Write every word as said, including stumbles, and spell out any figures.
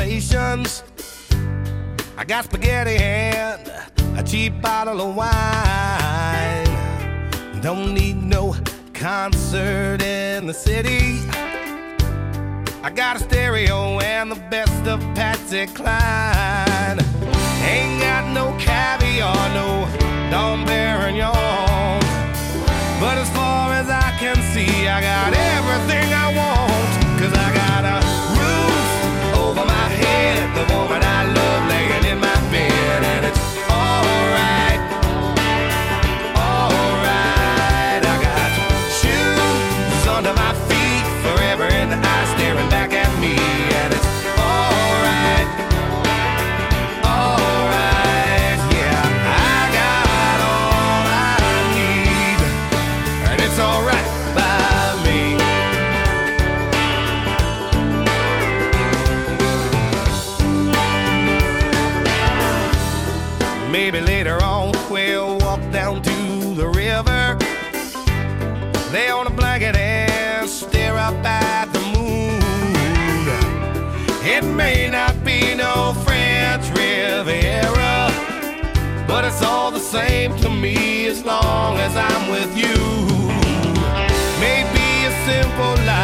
decorations. I got spaghetti and a cheap bottle of wine. Don't need no concert in the city. I got a stereo and the best of Patsy Cline. Ain't got no caviar, no Dom Perignon. But as far as I can see, I got everything I want. Cause I got a roof over my head, the woman I love laying in my bed. And it's alright, alright. I got shoes under my feet, forever in the eyes staring back at me. And it's alright, alright. Yeah, I got all I need, and it's alright by me. Maybe later on we'll walk down to the river, lay on a blanket and stare up at the moon. It may not be no French Riviera, but it's all the same to me as long as I'm with you. Maybe a simple life